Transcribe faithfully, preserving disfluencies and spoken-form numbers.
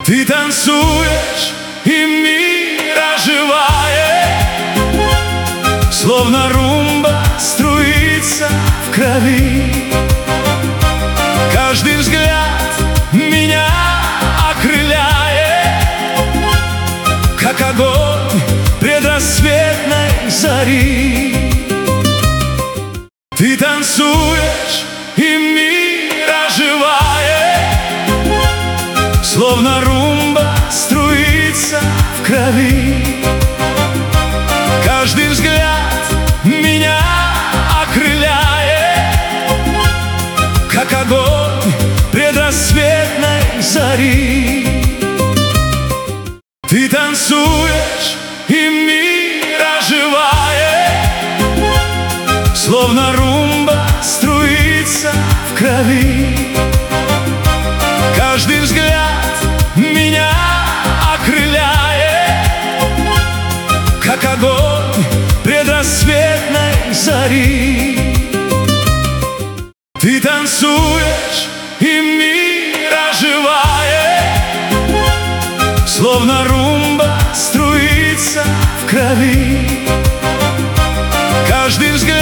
Ты танцуешь, и мир оживает, словно румба струится в крови. Каждый взгляд меня окрыляет, как огонь предрассветной зари. Ты танцуешь, и мир оживает, словно румба струится в крови. Каждый взгляд меня окрыляет, как огонь предрассветной зари. Ты танцуешь, и мир оживает, словно румба струится в крови. Каждый взгляд меня окрыляет, как огонь предрассветной зари. Ты танцуешь, и мир оживает, словно румба струится в крови. Каждый взгляд